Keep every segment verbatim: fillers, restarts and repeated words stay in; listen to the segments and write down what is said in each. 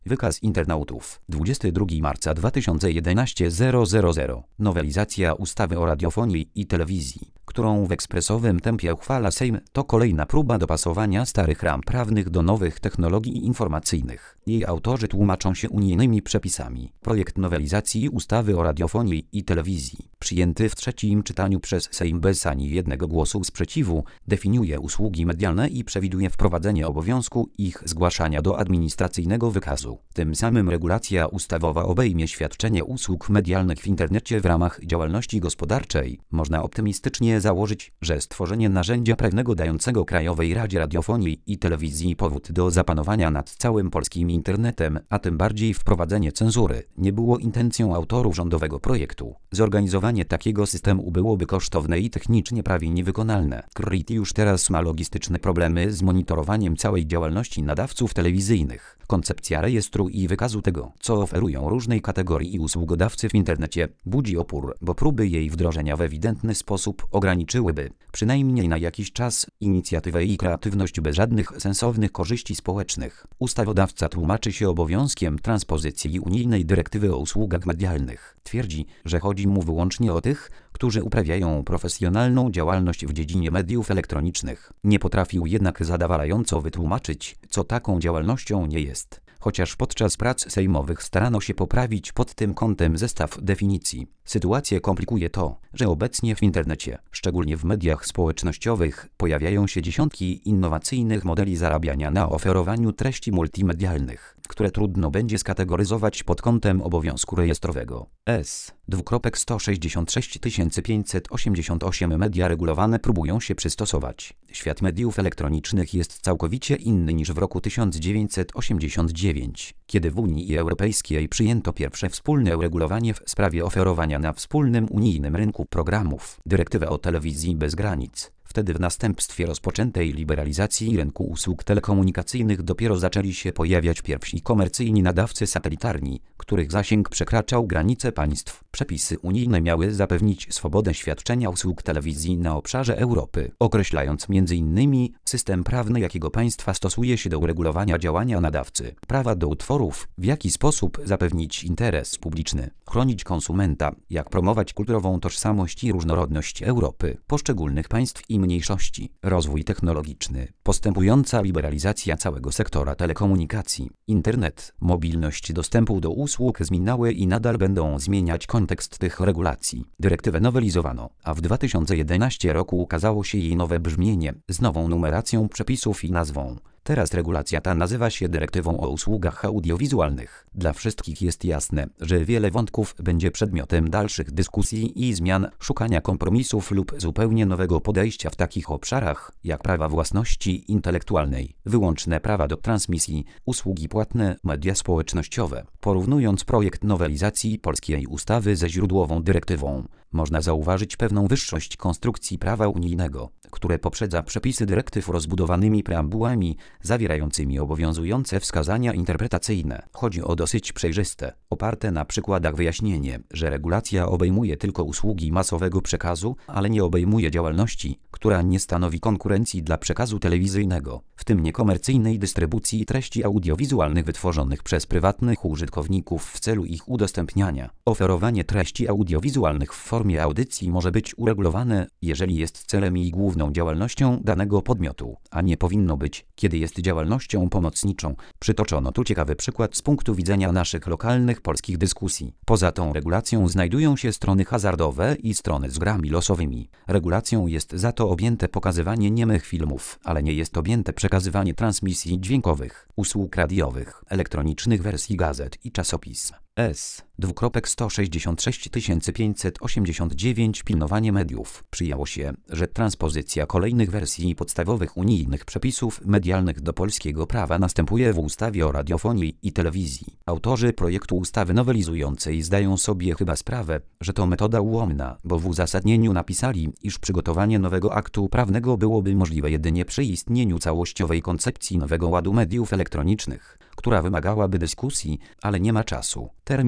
Wykaz internautów. dwudziestego drugiego marca dwa tysiące jedenastego zero zero zero. Nowelizacja ustawy o radiofonii i telewizji, którą w ekspresowym tempie uchwala Sejm, to kolejna próba dopasowania starych ram prawnych do nowych technologii informacyjnych. Jej autorzy tłumaczą się unijnymi przepisami. Projekt nowelizacji ustawy o radiofonii i telewizji, przyjęty w trzecim czytaniu przez Sejm bez ani jednego głosu sprzeciwu, definiuje usługi medialne i przewiduje wprowadzenie obowiązku ich zgłaszania do administracyjnego wykazu. Tym samym regulacja ustawowa obejmie świadczenie usług medialnych w internecie w ramach działalności gospodarczej. Można optymistycznie założyć, że stworzenie narzędzia prawnego dającego Krajowej Radzie Radiofonii i Telewizji powód do zapanowania nad całym polskim internetem, a tym bardziej wprowadzenie cenzury, nie było intencją autorów rządowego projektu. Zorganizowanie takiego systemu byłoby kosztowne i technicznie prawie niewykonalne. K R I T już teraz ma logistyczne problemy z monitorowaniem całej działalności nadawców telewizyjnych. Koncepcja rejestru i wykazu tego, co oferują różnej kategorii usługodawcy w internecie, budzi opór, bo próby jej wdrożenia w ewidentny sposób ograniczyłyby, przynajmniej na jakiś czas, inicjatywę i kreatywność bez żadnych sensownych korzyści społecznych. Ustawodawca tłumaczy się obowiązkiem transpozycji unijnej dyrektywy o usługach medialnych. Twierdzi, że chodzi mu wyłącznie o tych, którzy uprawiają profesjonalną działalność w dziedzinie mediów elektronicznych. Nie potrafił jednak zadowalająco wytłumaczyć, co taką działalnością nie jest. Chociaż podczas prac sejmowych starano się poprawić pod tym kątem zestaw definicji. Sytuację komplikuje to, że obecnie w internecie, szczególnie w mediach społecznościowych, pojawiają się dziesiątki innowacyjnych modeli zarabiania na oferowaniu treści multimedialnych, które trudno będzie skategoryzować pod kątem obowiązku rejestrowego. S. sto sześćdziesiąt sześć tysięcy pięćset osiemdziesiąt osiem media regulowane próbują się przystosować. Świat mediów elektronicznych jest całkowicie inny niż w roku tysiąc dziewięćset osiemdziesiątym dziewiątym, kiedy w Unii Europejskiej przyjęto pierwsze wspólne uregulowanie w sprawie oferowania na wspólnym unijnym rynku programów, dyrektywę o telewizji bez granic. Wtedy w następstwie rozpoczętej liberalizacji rynku usług telekomunikacyjnych dopiero zaczęli się pojawiać pierwsi komercyjni nadawcy satelitarni, których zasięg przekraczał granice państw. Przepisy unijne miały zapewnić swobodę świadczenia usług telewizji na obszarze Europy, określając między innymi system prawny jakiego państwa stosuje się do uregulowania działania nadawcy, prawa do utworów, w jaki sposób zapewnić interes publiczny, chronić konsumenta, jak promować kulturową tożsamość i różnorodność Europy, poszczególnych państw i mniejszości, rozwój technologiczny, postępująca liberalizacja całego sektora telekomunikacji, internet, mobilność dostępu do usług zmieniały i nadal będą zmieniać kontekst tych regulacji. Dyrektywę nowelizowano, a w dwa tysiące jedenastym roku ukazało się jej nowe brzmienie z nową numeracją przepisów i nazwą. Teraz regulacja ta nazywa się Dyrektywą o usługach audiowizualnych. Dla wszystkich jest jasne, że wiele wątków będzie przedmiotem dalszych dyskusji i zmian, szukania kompromisów lub zupełnie nowego podejścia w takich obszarach, jak prawa własności intelektualnej, wyłączne prawa do transmisji, usługi płatne, media społecznościowe. Porównując projekt nowelizacji polskiej ustawy ze źródłową dyrektywą, można zauważyć pewną wyższość konstrukcji prawa unijnego, które poprzedza przepisy dyrektyw rozbudowanymi preambułami zawierającymi obowiązujące wskazania interpretacyjne. Chodzi o dosyć przejrzyste, oparte na przykładach wyjaśnienie, że regulacja obejmuje tylko usługi masowego przekazu, ale nie obejmuje działalności, która nie stanowi konkurencji dla przekazu telewizyjnego, w tym niekomercyjnej dystrybucji treści audiowizualnych wytworzonych przez prywatnych użytkowników w celu ich udostępniania. Oferowanie treści audiowizualnych w formie audycji może być uregulowane, jeżeli jest celem i główną działalnością danego podmiotu, a nie powinno być, kiedy jest działalnością pomocniczą. Przytoczono tu ciekawy przykład z punktu widzenia naszych lokalnych polskich dyskusji. Poza tą regulacją znajdują się strony hazardowe i strony z grami losowymi. Regulacją jest za to objęte pokazywanie niemych filmów, ale nie jest objęte przekazywanie transmisji dźwiękowych, usług radiowych, elektronicznych wersji gazet i czasopism. S. sto sześćdziesiąt sześć tysięcy pięćset osiemdziesiąt dziewięć Pilnowanie mediów. Przyjęło się, że transpozycja kolejnych wersji podstawowych unijnych przepisów medialnych do polskiego prawa następuje w ustawie o radiofonii i telewizji. Autorzy projektu ustawy nowelizującej zdają sobie chyba sprawę, że to metoda ułomna, bo w uzasadnieniu napisali, iż przygotowanie nowego aktu prawnego byłoby możliwe jedynie przy istnieniu całościowej koncepcji nowego ładu mediów elektronicznych, która wymagałaby dyskusji, ale nie ma czasu. Termin wdrożenia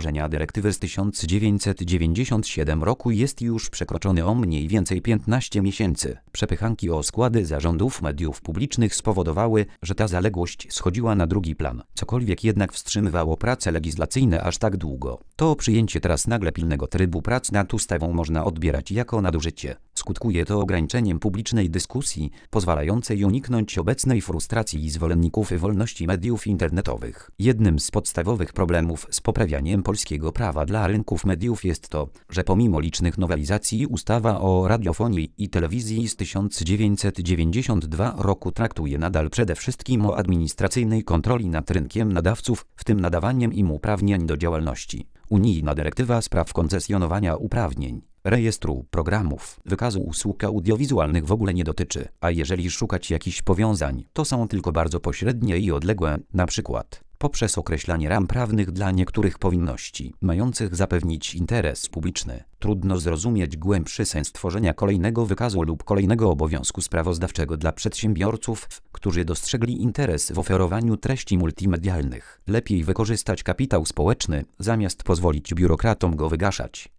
wdrożenia dyrektywy z tysiąc dziewięćset dziewięćdziesiątego siódmego roku jest już przekroczony o mniej więcej piętnaście miesięcy. Przepychanki o składy zarządów mediów publicznych spowodowały, że ta zaległość schodziła na drugi plan. Cokolwiek jednak wstrzymywało prace legislacyjne aż tak długo, to przyjęcie teraz nagle pilnego trybu prac nad ustawą można odbierać jako nadużycie. Skutkuje to ograniczeniem publicznej dyskusji, pozwalającej uniknąć obecnej frustracji zwolenników wolności mediów internetowych. Jednym z podstawowych problemów z poprawianiem polskiego prawa dla rynków mediów jest to, że pomimo licznych nowelizacji ustawa o radiofonii i telewizji z tysiąc dziewięćset dziewięćdziesiątego drugiego roku traktuje nadal przede wszystkim o administracyjnej kontroli nad rynkiem nadawców, w tym nadawaniem im uprawnień do działalności. Unijna dyrektywa spraw koncesjonowania uprawnień, rejestru programów, wykazu usług audiowizualnych w ogóle nie dotyczy, a jeżeli szukać jakichś powiązań, to są tylko bardzo pośrednie i odległe, na przykład poprzez określanie ram prawnych dla niektórych powinności, mających zapewnić interes publiczny. Trudno zrozumieć głębszy sens tworzenia kolejnego wykazu lub kolejnego obowiązku sprawozdawczego dla przedsiębiorców, którzy dostrzegli interes w oferowaniu treści multimedialnych. Lepiej wykorzystać kapitał społeczny, zamiast pozwolić biurokratom go wygaszać.